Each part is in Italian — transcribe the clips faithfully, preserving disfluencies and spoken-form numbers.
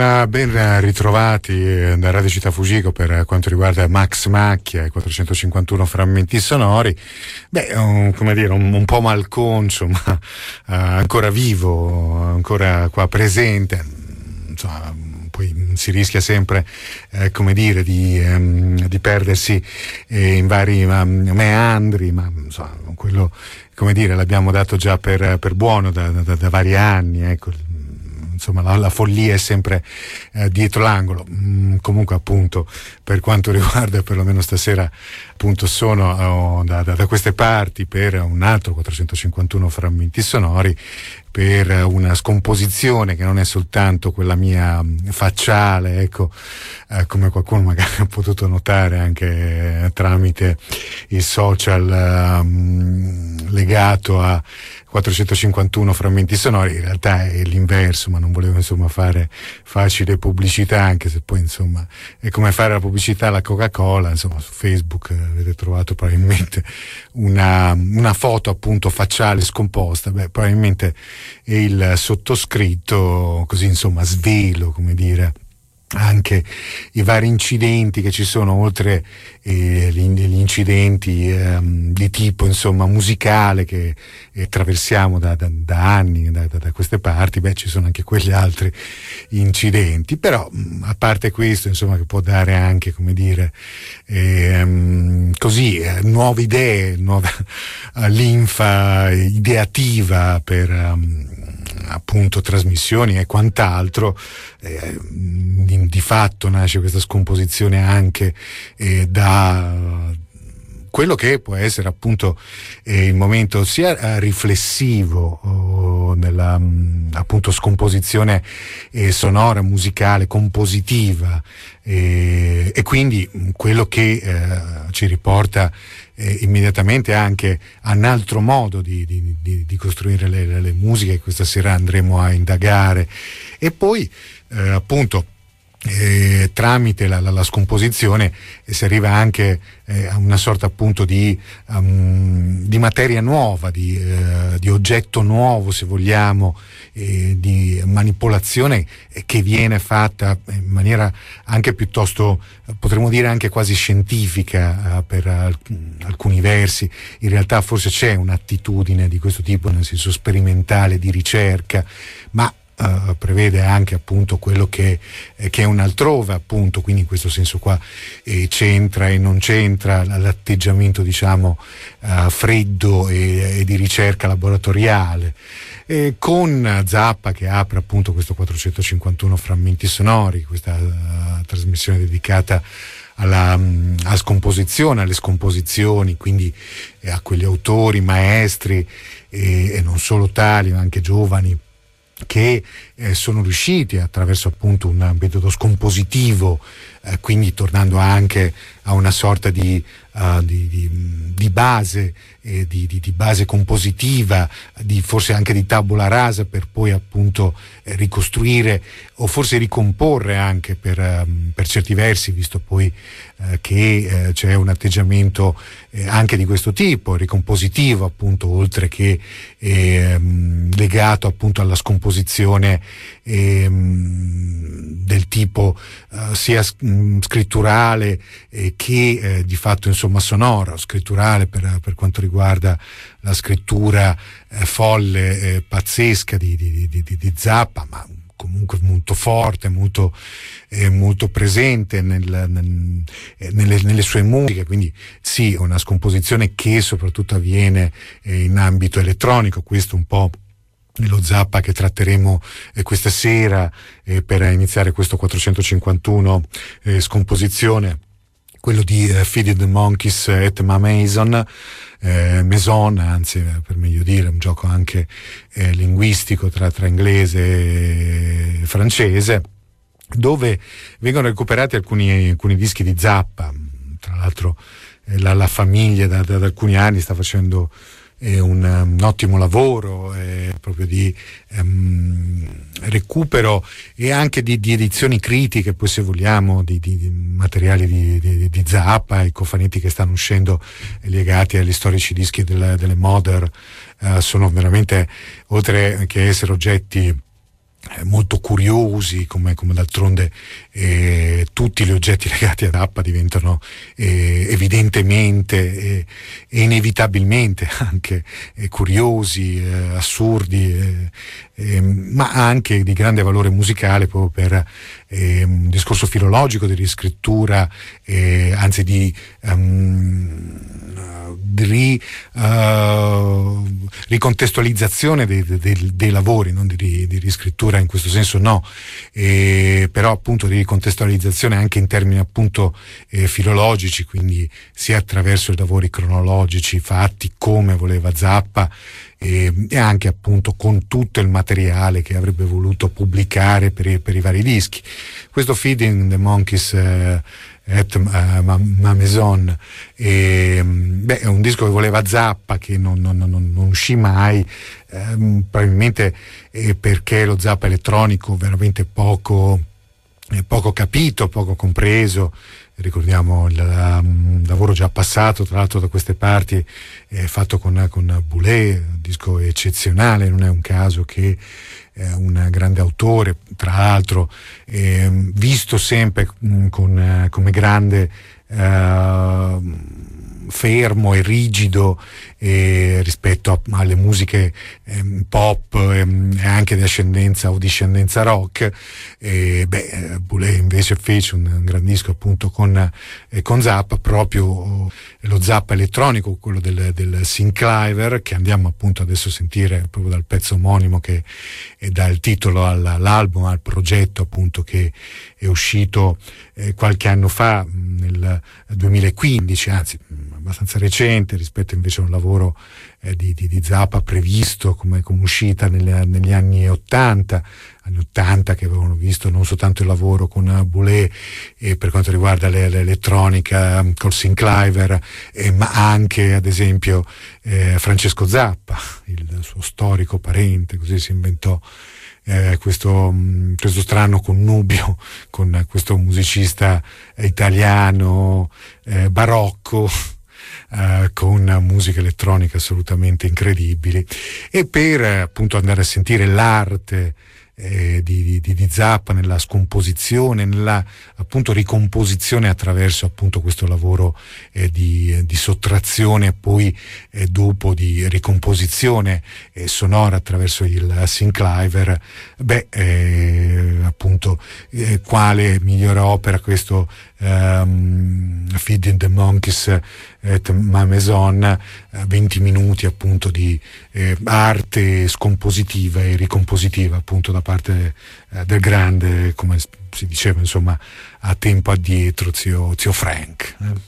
Un ben ritrovati da Radio Città Fugico per quanto riguarda Max Macchia e quattrocentocinquantuno frammenti sonori. Beh, un, come dire, un, un po' malconcio, ma uh, ancora vivo, ancora qua presente. Insomma, poi si rischia sempre, eh, come dire, di, um, di perdersi eh, in vari um, meandri, ma insomma, quello, come dire, l'abbiamo dato già per, per buono da, da, da vari anni, ecco. Insomma, la, la follia è sempre eh, dietro l'angolo. Mm, comunque, appunto, per quanto riguarda, perlomeno stasera, appunto, sono oh, da, da, da queste parti per un altro quattrocentocinquantuno frammenti sonori, per una scomposizione che non è soltanto quella mia facciale, ecco, eh, come qualcuno magari ha potuto notare anche eh, tramite il social um, legato a quattrocentocinquantuno frammenti sonori. In realtà è l'inverso, ma non volevo insomma fare facile pubblicità, anche se poi insomma è come fare la pubblicità alla Coca-Cola. Insomma, su Facebook avete trovato probabilmente una, una foto appunto facciale scomposta. Beh, probabilmente è il sottoscritto, così insomma svelo, come dire, anche i vari incidenti che ci sono, oltre eh, gli, gli incidenti eh, di tipo insomma musicale che eh, attraversiamo da, da, da anni da, da, da queste parti. Beh, ci sono anche quegli altri incidenti, però mh, a parte questo insomma, che può dare anche, come dire, ehm, così eh, nuove idee, nuova uh, linfa ideativa per um, appunto trasmissioni e quant'altro. Eh, di, di fatto nasce questa scomposizione anche eh, da quello che può essere appunto eh, il momento sia eh, riflessivo oh, nella mh, appunto scomposizione eh, sonora, musicale, compositiva, eh, e quindi mh, quello che eh, ci riporta eh, immediatamente anche a un altro modo di, di, di, di costruire le, le, le musiche che questa sera andremo a indagare. E poi eh, appunto Eh, tramite la, la, la scomposizione eh, si arriva anche eh, a una sorta appunto di, um, di materia nuova, di, eh, di oggetto nuovo, se vogliamo, eh, di manipolazione eh, che viene fatta in maniera anche piuttosto, potremmo dire anche quasi scientifica eh, per alc- alcuni versi. In realtà forse c'è un'attitudine di questo tipo, nel senso sperimentale, di ricerca, ma Uh, prevede anche appunto quello che, eh, che è un'altrove, appunto, quindi in questo senso qua eh, c'entra e non c'entra l'atteggiamento diciamo uh, freddo e, e di ricerca laboratoriale, eh, con Zappa che apre appunto questo quattrocentocinquantuno frammenti sonori, questa uh, trasmissione dedicata alla, um, alla scomposizione, alle scomposizioni, quindi eh, a quegli autori maestri eh, e non solo tali, ma anche giovani, che eh, sono riusciti attraverso appunto un metodo scompositivo, eh, quindi tornando anche a una sorta di, uh, di, di, di base, eh, di, di, di base compositiva, di forse anche di tabula rasa, per poi appunto eh, ricostruire o forse ricomporre anche per, um, per certi versi, visto poi eh, che eh, c'è un atteggiamento eh, anche di questo tipo, ricompositivo appunto, oltre che eh, legato appunto alla scomposizione eh, del tipo uh, sia mh, scritturale eh, che eh, di fatto insomma sonoro, scritturale per, per quanto riguarda la scrittura eh, folle, eh, pazzesca di, di, di, di, di Zappa, ma comunque molto forte, molto, eh, molto presente nel, nel, nelle, nelle sue musiche. Quindi sì, una scomposizione che soprattutto avviene eh, in ambito elettronico. Questo un po' lo Zappa che tratteremo eh, questa sera eh, per iniziare questo quattrocentocinquantuno eh, scomposizione, quello di eh, Feed the Monkeys at Ma Maison, eh, Maison, anzi per meglio dire, un gioco anche eh, linguistico tra, tra inglese e francese, dove vengono recuperati alcuni, alcuni dischi di Zappa. Tra l'altro eh, la, la famiglia da, da, da alcuni anni sta facendo è un, un ottimo lavoro eh, proprio di um, recupero e anche di, di edizioni critiche, poi se vogliamo, di, di, di materiali di, di, di Zappa, i cofanetti che stanno uscendo legati agli storici dischi delle, delle Mother uh, sono veramente, oltre che essere oggetti molto curiosi, come, come d'altronde eh, tutti gli oggetti legati ad Zappa diventano eh, evidentemente e eh, inevitabilmente anche eh, curiosi, eh, assurdi, eh, eh, ma anche di grande valore musicale, proprio per eh, un discorso filologico di riscrittura, eh, anzi di um, di ri, uh, ricontestualizzazione dei, dei, dei lavori, non di, di riscrittura in questo senso, no, eh, però appunto di ricontestualizzazione anche in termini appunto eh, filologici, quindi sia attraverso i lavori cronologici fatti come voleva Zappa, eh, e anche appunto con tutto il materiale che avrebbe voluto pubblicare per i, per i vari dischi. Questo Feeding the Monkeys eh, at uh, ma, ma Maison, e, beh, è un disco che voleva Zappa, che non, non, non, non uscì mai, ehm, probabilmente eh, perché lo Zappa elettronico veramente poco, eh, poco capito, poco compreso. Ricordiamo il, um, lavoro già passato tra l'altro da queste parti, eh, fatto con, con Boulez, un disco eccezionale, non è un caso che eh, un grande autore, tra l'altro eh, visto sempre mh, con, eh, come grande eh, fermo e rigido eh, rispetto a, alle musiche eh, pop ehm, e anche di ascendenza o discendenza rock. Eh, beh, Boulez invece fece un, un gran disco appunto con, eh, con Zappa, proprio oh, lo Zappa elettronico, quello del, del Synclavier, che andiamo appunto adesso a sentire proprio dal pezzo omonimo che eh, dà il titolo all, all'album, al progetto appunto che è uscito eh, qualche anno fa, nel duemilaquindici, anzi abbastanza recente rispetto invece a un lavoro eh, di, di, di Zappa previsto come, come uscita nelle, negli anni ottanta, anni ottanta che avevano visto non soltanto il lavoro con Boulez eh, per quanto riguarda le, l'elettronica col Synclavier, eh, ma anche ad esempio eh, Francesco Zappa, il suo storico parente, così si inventò Eh, questo, questo strano connubio con questo musicista italiano eh, barocco eh, con musica elettronica assolutamente incredibili, e per eh, appunto andare a sentire l'arte eh, di, di, di Zappa nella scomposizione, nella appunto ricomposizione attraverso appunto questo lavoro eh, di, di sottrazione e poi eh, dopo di ricomposizione eh, sonora attraverso il Synclavier. Beh, eh, appunto eh, quale migliore opera questo um, Feeding the Monkeys at Ma Maison, eh, venti minuti appunto di eh, arte scompositiva e ricompositiva appunto da parte eh, del grande, come si diceva insomma a tempo addietro, zio, zio Frank. Eh.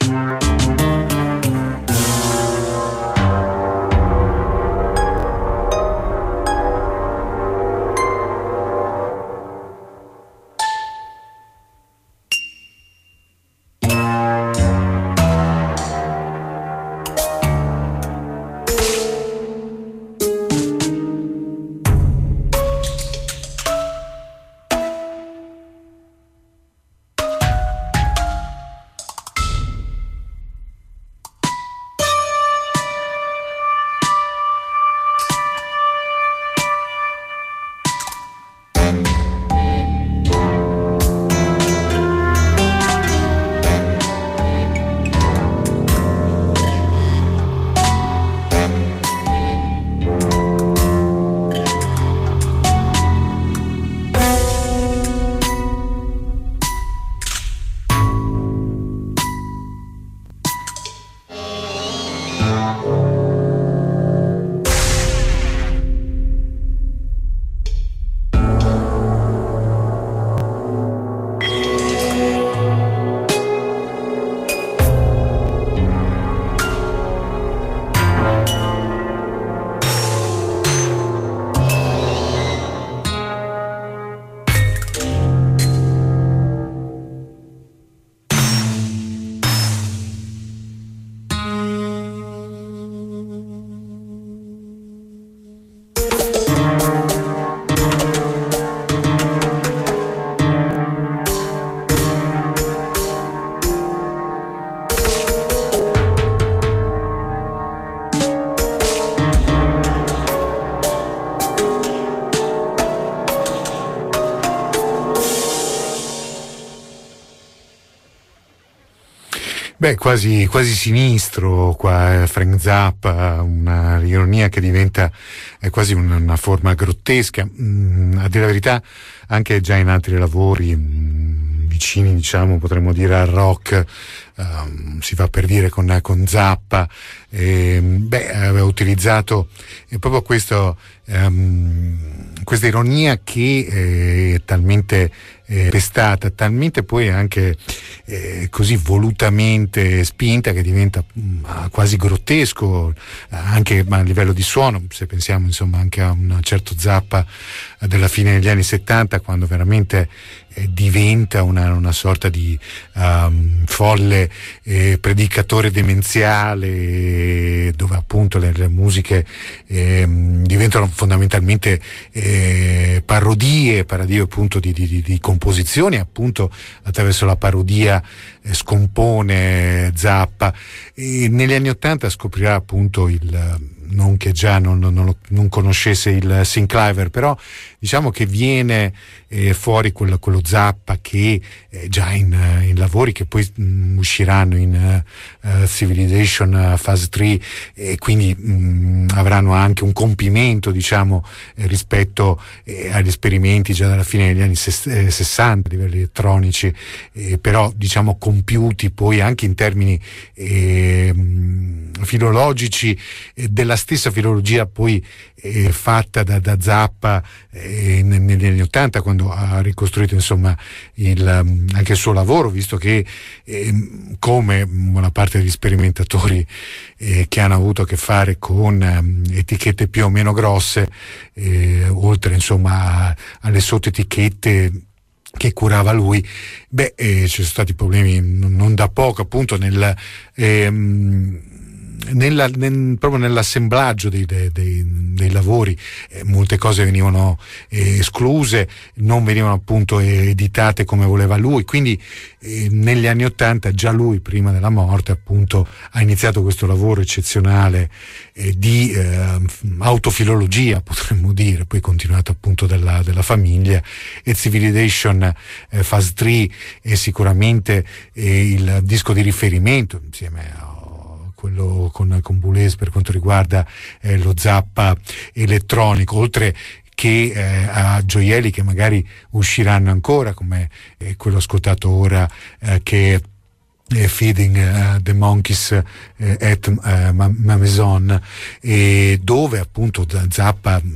Beh, quasi, quasi sinistro qua, Frank Zappa, una ironia che diventa è quasi una, una forma grottesca. Mm, a dire la verità, anche già in altri lavori mm, vicini, diciamo, potremmo dire al rock, um, si va per dire con, con Zappa, e, beh, aveva utilizzato eh, proprio questo, um, questa ironia che è talmente eh, pestata, talmente poi anche eh, così volutamente spinta che diventa mh, quasi grottesco, anche a livello di suono, se pensiamo insomma anche a un certo Zappa della fine degli anni settanta, quando veramente eh, diventa una, una sorta di um, folle eh, predicatore demenziale, eh, dove appunto le, le musiche eh, diventano fondamentalmente eh, parodie, parodie appunto di, di, di, di composizioni, appunto attraverso la parodia eh, scompone Zappa, e negli anni ottanta scoprirà appunto il, non che già non, non, non conoscesse il Synclavier, però diciamo che viene eh, fuori quello, quello Zappa che eh, già in, in lavori che poi mh, usciranno in uh, Civilization uh, Phase tre, e quindi mh, avranno anche un compimento, diciamo, eh, rispetto eh, agli esperimenti già dalla fine degli anni sessanta a livelli elettronici, eh, però diciamo compiuti poi anche in termini eh, filologici, eh, della stessa filologia poi eh, fatta da, da Zappa eh, negli anni ottanta, quando ha ricostruito insomma il, anche il suo lavoro, visto che eh, come buona parte degli sperimentatori eh, che hanno avuto a che fare con eh, etichette più o meno grosse, eh, oltre insomma a, alle sottoetichette che curava lui, beh, eh, ci sono stati problemi non, non da poco appunto nel ehm, Nella, nel, proprio nell'assemblaggio dei, dei, dei, dei lavori, eh, molte cose venivano eh, escluse, non venivano appunto eh, editate come voleva lui, quindi eh, negli anni ottanta già lui, prima della morte appunto, ha iniziato questo lavoro eccezionale eh, di eh, autofilologia, potremmo dire, poi continuato appunto dalla, della famiglia, e Civilization eh, Phase tre è sicuramente eh, il disco di riferimento, insieme a quello con, con Boulez per quanto riguarda eh, lo Zappa elettronico, oltre che eh, a gioielli che magari usciranno ancora, come eh, quello ascoltato ora eh, che è Feeding uh, the Monkeys uh, at uh, Ma- Ma Maison, e dove appunto Zappa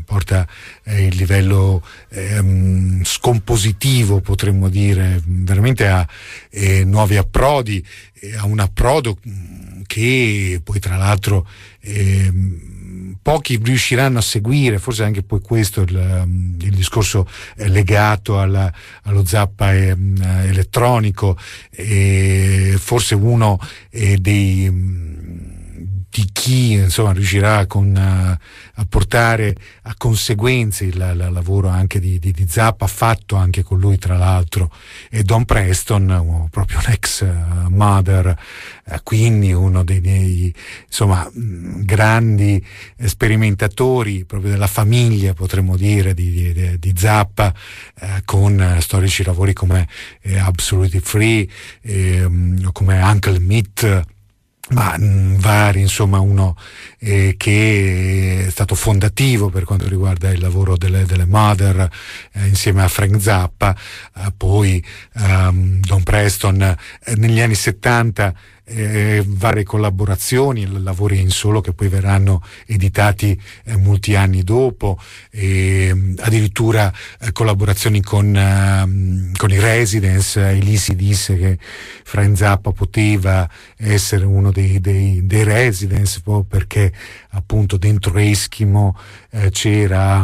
porta eh, il livello ehm, scompositivo, potremmo dire, veramente a eh, nuovi approdi, eh, a un approdo che poi tra l'altro eh, pochi riusciranno a seguire, forse anche poi questo il, il discorso legato alla, allo zappa eh, elettronico, eh, forse uno eh, dei di chi insomma riuscirà con, uh, a portare a conseguenze il, il lavoro anche di, di, di Zappa, fatto anche con lui tra l'altro, e Don Preston, uh, proprio un ex uh, Mother, uh, quindi uno dei, dei insomma mh, grandi sperimentatori proprio della famiglia, potremmo dire, di, di, di Zappa, uh, con uh, storici lavori come eh, Absolutely Free, eh, um, come Uncle Meat, ma mh, vari, insomma, uno eh, che è stato fondativo per quanto riguarda il lavoro delle, delle Mother, eh, insieme a Frank Zappa, eh, poi um, Don Preston eh, negli anni settanta, eh, varie collaborazioni, lavori in solo che poi verranno editati eh, molti anni dopo, e addirittura eh, collaborazioni con, eh, con i Residents. E lì si disse che Frank Zappa poteva essere uno dei, dei, dei Residents, proprio perché appunto dentro Eskimo eh, c'era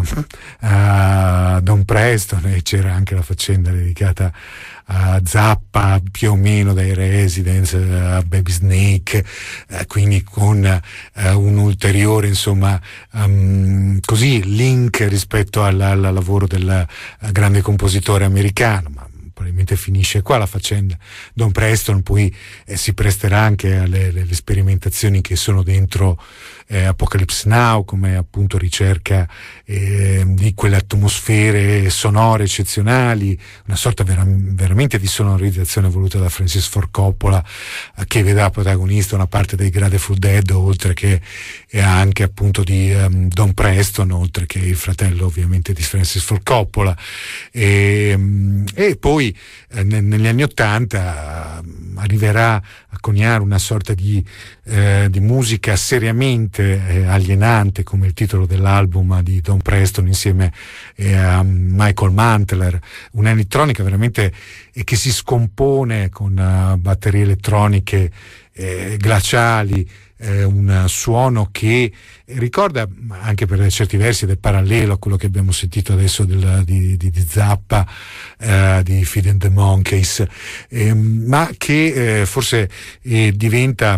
uh, Don Preston, e c'era anche la faccenda dedicata a Zappa più o meno dai Residents, a Baby Snake, eh, quindi con eh, un ulteriore, insomma, um, così link rispetto al, al lavoro del uh, grande compositore americano. Ma probabilmente finisce qua la faccenda. Don Preston poi eh, si presterà anche alle, alle sperimentazioni che sono dentro eh, Apocalypse Now, come appunto ricerca eh, di quelle atmosfere sonore eccezionali, una sorta vera- veramente di sonorizzazione voluta da Francis Ford Coppola, eh, che vedrà protagonista una parte dei Grateful Dead, oltre che eh, anche appunto di um, Don Preston, oltre che il fratello ovviamente di Francis Ford Coppola, e, e poi eh, negli anni Ottanta eh, arriverà a coniare una sorta di, eh, di musica seriamente eh, alienante, come il titolo dell'album di Don Preston insieme eh, a Michael Mantler, un'elettronica veramente eh, che si scompone con uh, batterie elettroniche eh, glaciali, eh, un suono che ricorda anche per certi versi del parallelo a quello che abbiamo sentito adesso del, di, di, di Zappa, eh, di Feed and the Monkeys, eh, ma che eh, forse eh, diventa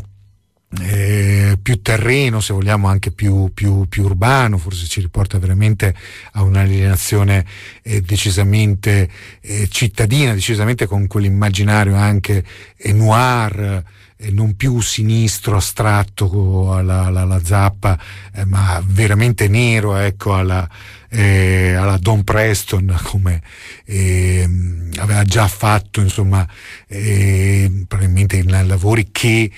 Eh, più terreno, se vogliamo, anche più, più, più urbano, forse ci riporta veramente a un'alienazione eh, decisamente eh, cittadina, decisamente con quell'immaginario anche eh, noir, eh, non più sinistro, astratto alla, alla, alla Zappa, eh, ma veramente nero, ecco, alla, eh, alla Don Preston, come eh, aveva già fatto, insomma, eh, probabilmente in lavori che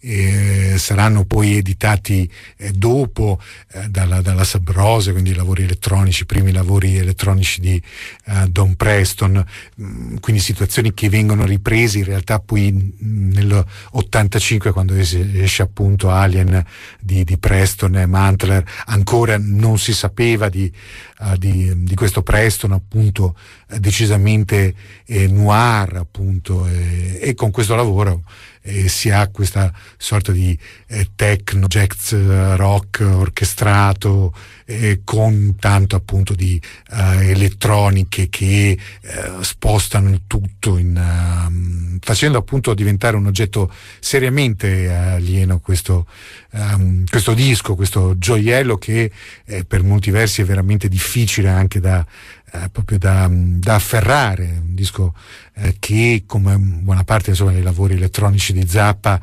eh, saranno poi editati eh, dopo eh, dalla, dalla Sub Rose, quindi i lavori elettronici, i primi lavori elettronici di eh, Don Preston, mm, quindi situazioni che vengono riprese in realtà poi mm, nell'ottantacinque, quando esce, esce appunto Alien di, di Preston e Mantler. Ancora non si sapeva di, uh, di, di questo Preston, appunto, eh, decisamente eh, noir, appunto, eh, e con questo lavoro eh, si ha questa sorta di eh, techno, jazz, rock orchestrato, eh, con tanto appunto di eh, elettroniche che eh, spostano il tutto in, uh, facendo appunto diventare un oggetto seriamente alieno questo, um, questo disco, questo gioiello che eh, per molti versi è veramente difficile anche da Eh, proprio da, da afferrare, un disco eh, che, come buona parte, insomma, dei lavori elettronici di Zappa,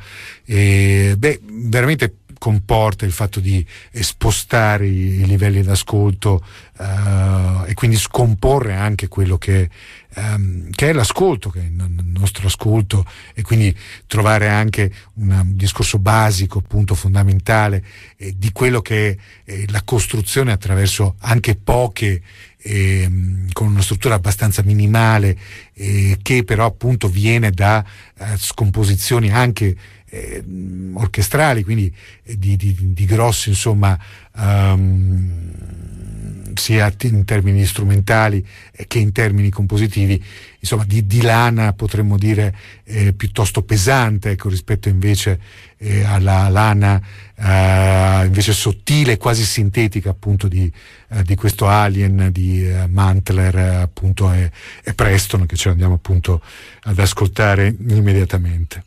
eh, beh, veramente comporta il fatto di eh, spostare i, i livelli d'ascolto eh, e quindi scomporre anche quello che, ehm, che è l'ascolto, che è il nostro ascolto, e quindi trovare anche una, un discorso basico, appunto fondamentale, eh, di quello che è eh, la costruzione attraverso anche poche Eh, con una struttura abbastanza minimale, eh, che però appunto viene da eh, scomposizioni anche eh, orchestrali, quindi eh, di, di, di grossi, insomma, um, sia in termini strumentali che in termini compositivi, insomma di, di lana potremmo dire eh, piuttosto pesante, ecco, rispetto invece eh, alla lana eh, invece sottile, quasi sintetica appunto di, eh, di questo Alien di eh, Mantler eh, appunto e, e Preston, che ci andiamo appunto ad ascoltare immediatamente.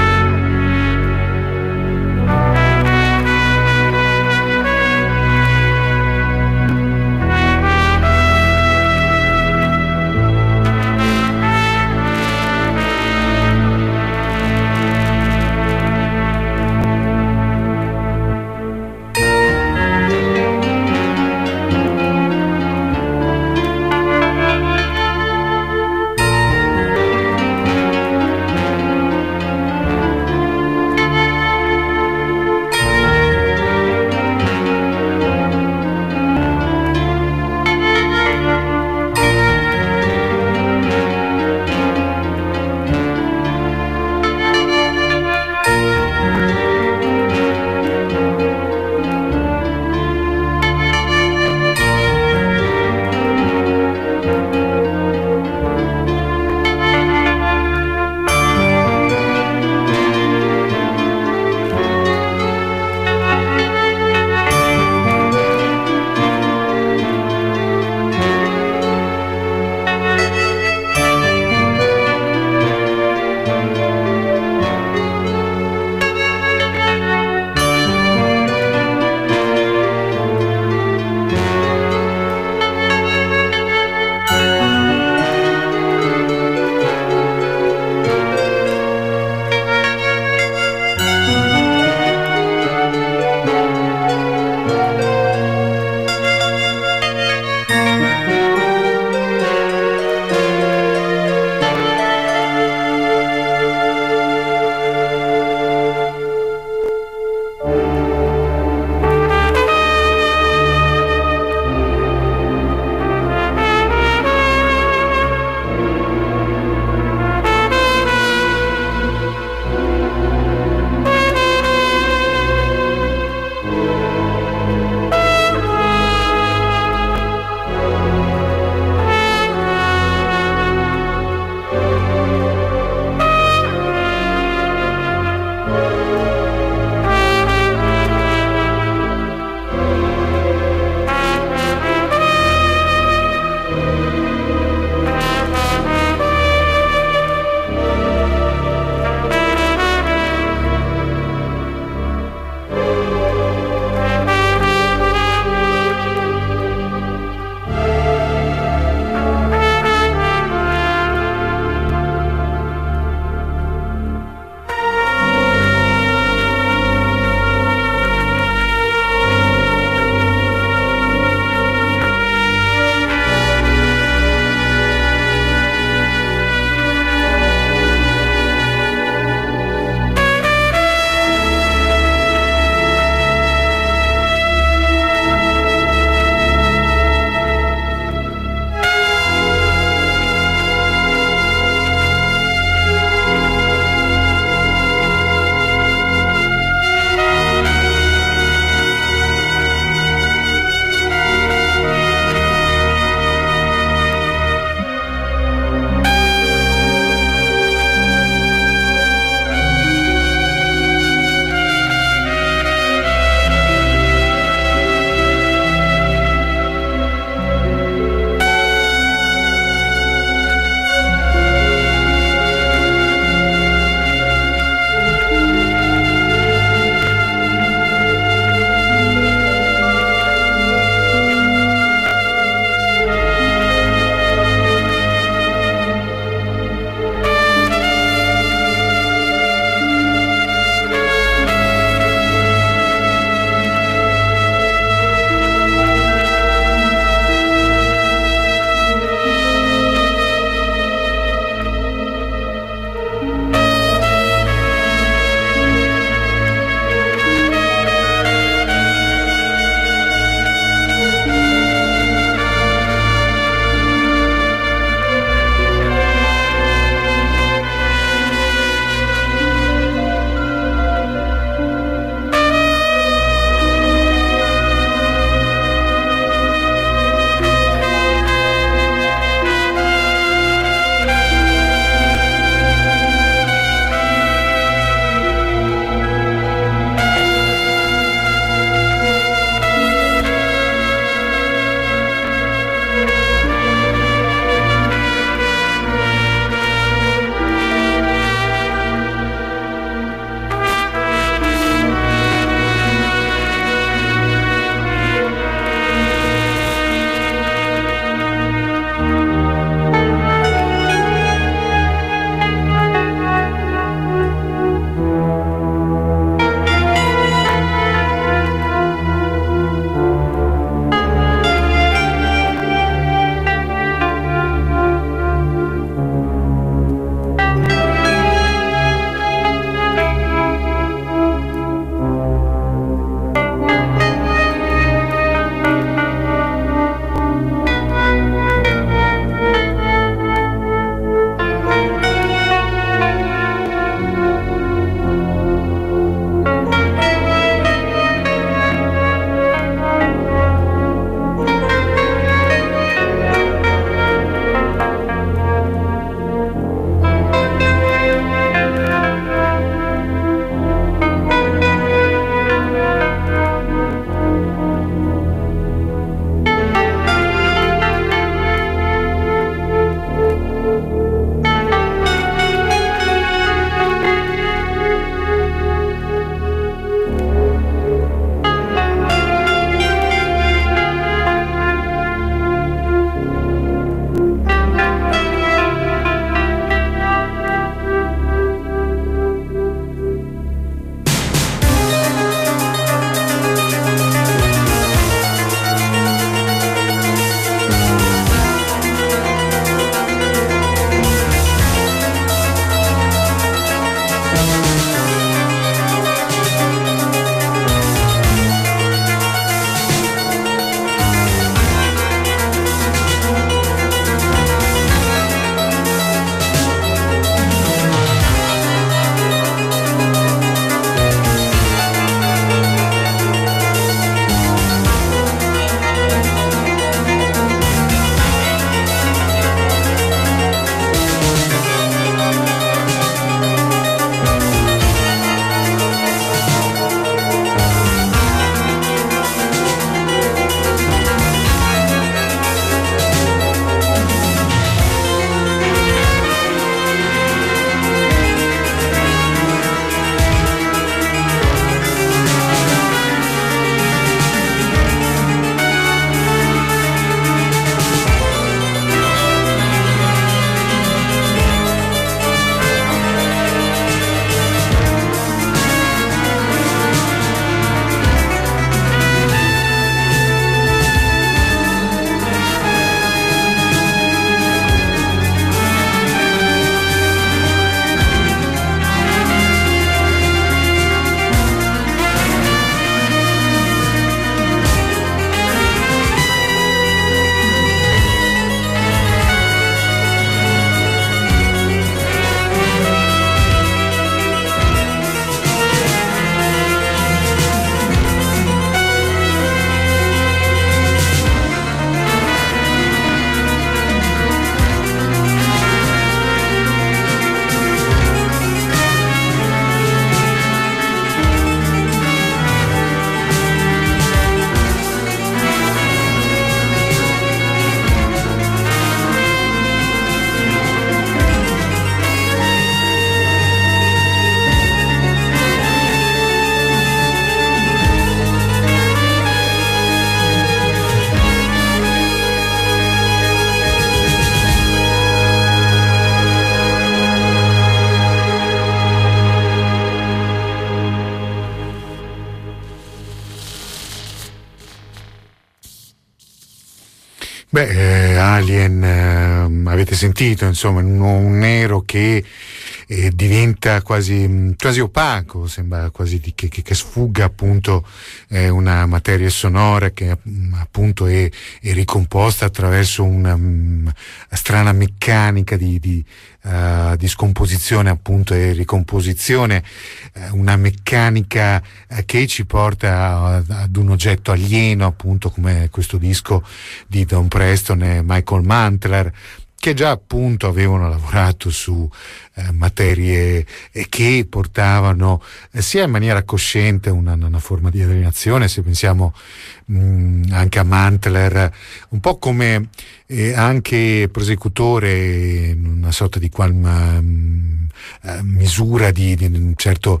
Beh, eh, Alien, eh, avete sentito, insomma, un, un nero che eh, diventa quasi, quasi opaco, sembra quasi di, che, che, che sfugga appunto eh, una materia sonora che appunto è, è ricomposta attraverso una um, strana meccanica di, di, uh, di scomposizione appunto e ricomposizione, uh, una meccanica uh, che ci porta uh, ad un oggetto alieno appunto come questo disco di Don Preston e Michael Mantler, che già appunto avevano lavorato su eh, materie eh, che portavano eh, sia in maniera cosciente una, una forma di alienazione, se pensiamo mh, anche a Mantler, un po' come eh, anche prosecutore in una sorta di qual mh, eh, misura di, di un certo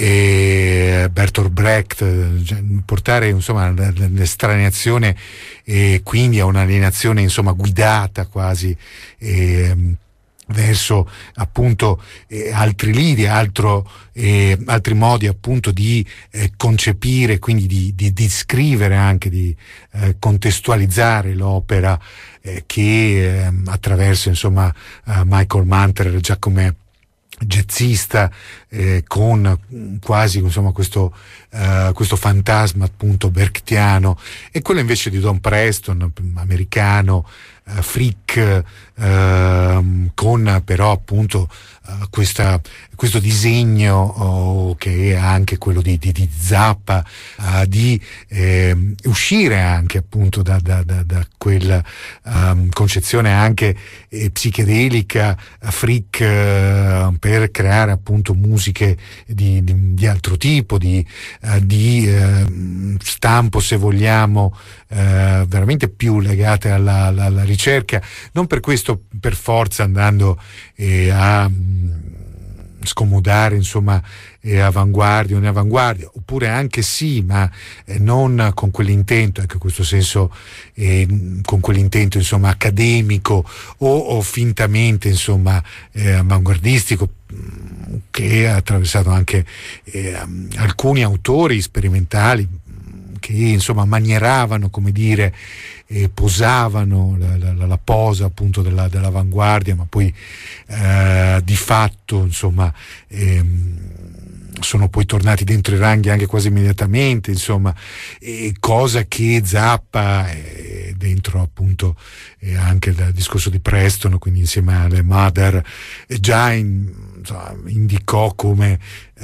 eh, Bertolt Brecht, cioè, portare insomma l'estraneazione e quindi a un'alienazione insomma guidata quasi eh, verso appunto eh, altri lidi, altro, eh, altri modi appunto di eh, concepire, quindi di, di, di scrivere anche, di eh, contestualizzare l'opera eh, che eh, attraverso insomma eh, Michael Mantler già come jazzista eh, con quasi insomma questo, uh, questo fantasma appunto brechtiano, e quello invece di Don Preston, americano, uh, freak, uh, con però appunto uh, questa, questo disegno oh, che è anche quello di, di, di Zappa, uh, di eh, uscire anche appunto da, da, da, da quella um, concezione anche eh, psichedelica, uh, freak, uh, per creare appunto musiche di, di, di altro tipo, di, uh, di uh, stampo, se vogliamo, uh, veramente più legate alla, alla, alla ricerca, non per questo per forza andando eh, a mh, scomodare insomma eh, avanguardia o neavanguardia, oppure anche sì, ma eh, non con quell'intento, ecco, in questo senso eh, con quell'intento insomma accademico o, o fintamente insomma eh, avanguardistico, che ha attraversato anche eh, alcuni autori sperimentali che insomma manieravano, come dire, eh, posavano la, la, la posa appunto della, dell'avanguardia, ma poi eh, di fatto insomma ehm, sono poi tornati dentro i ranghi anche quasi immediatamente, insomma, e cosa che Zappa eh, dentro appunto eh, anche il discorso di Preston, quindi insieme alle Mother, eh, già in, insomma, indicò come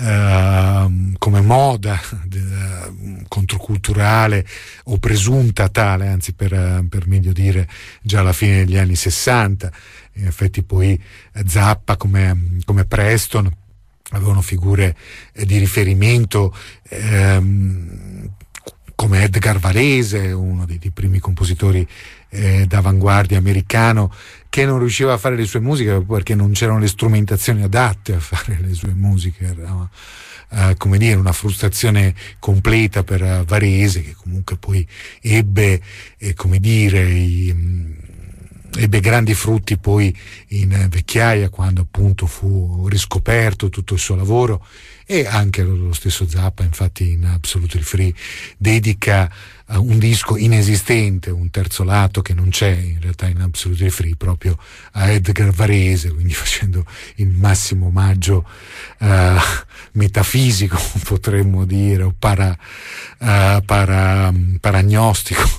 Uh, come moda uh, controculturale o presunta tale, anzi per, uh, per meglio dire già alla fine degli anni sessanta. In effetti poi Zappa come, come Preston avevano figure eh, di riferimento ehm, come Edgar Varese, uno dei, dei primi compositori eh, d'avanguardia americano, che non riusciva a fare le sue musiche perché non c'erano le strumentazioni adatte a fare le sue musiche. Era, uh, come dire, una frustrazione completa per uh, Varese, che comunque poi ebbe, eh, come dire, i, mh, ebbe grandi frutti poi in uh, vecchiaia, quando appunto fu riscoperto tutto il suo lavoro. E anche lo stesso Zappa, infatti, in Absolutely Free dedica uh, un disco inesistente, un terzo lato che non c'è in realtà in Absolutely Free, proprio a Edgar Varese, quindi facendo il massimo omaggio uh, metafisico, potremmo dire, o para, uh, para, um, paragnostico.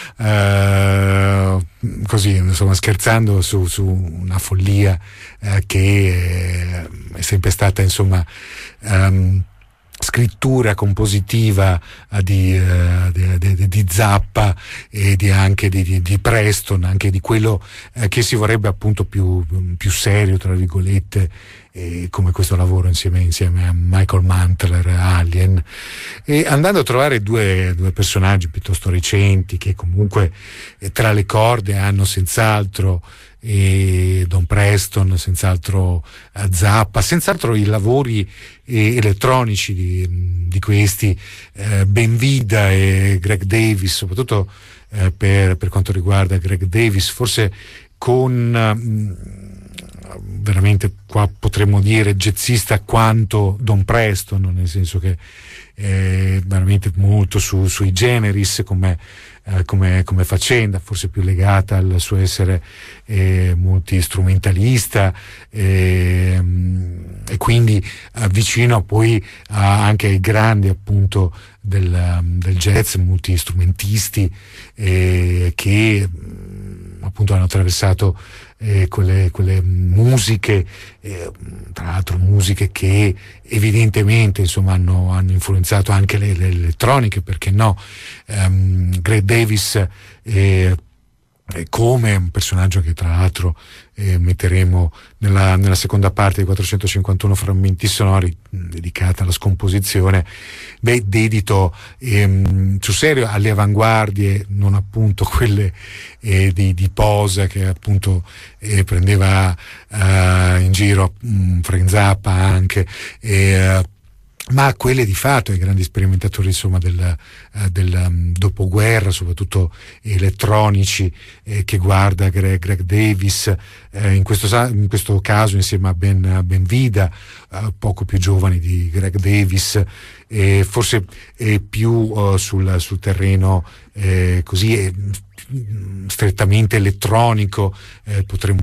Uh, così insomma, scherzando su, su una follia uh, che uh, è sempre stata insomma um, scrittura compositiva uh, di, uh, di, di, di Zappa e di anche di, di, di Preston, anche di quello uh, che si vorrebbe appunto più, più serio, tra virgolette, e come questo lavoro insieme, insieme a Michael Mantler, Alien, e andando a trovare due, due personaggi piuttosto recenti che comunque eh, tra le corde hanno senz'altro eh, Don Preston, senz'altro eh, Zappa, senz'altro i lavori eh, elettronici di, di questi eh, Ben Vida e Greg Davis, soprattutto eh, per, per quanto riguarda Greg Davis, forse con mh, veramente qua potremmo dire jazzista quanto Don Preston, nel senso che eh, veramente molto su, sui generis come, eh, come, come faccenda, forse più legata al suo essere eh, multistrumentalista, eh, e quindi eh, vicino poi a, anche ai grandi appunto del, del jazz, multistrumentisti eh, che appunto hanno attraversato eh, quelle, quelle musiche, eh, tra l'altro musiche che evidentemente insomma hanno, hanno influenzato anche le, le elettroniche, perché no? Um, Greg Davis eh, come un personaggio che tra l'altro eh, metteremo nella, nella seconda parte di quattrocentocinquantuno frammenti sonori, mh, dedicata alla scomposizione, beh, dedito ehm, sul serio alle avanguardie, non appunto quelle eh, di, di Posa, che appunto eh, prendeva eh, in giro mh, Frank Zappa anche, eh, ma quelle di fatto, i grandi sperimentatori insomma del, uh, del um, dopoguerra, soprattutto elettronici, eh, che guarda Greg, Greg Davis, eh, in, questo, in questo caso insieme a Ben, Ben Vida, uh, poco più giovani di Greg Davis, eh, forse eh, più uh, sul, sul terreno eh, così eh, strettamente elettronico, eh, potremmo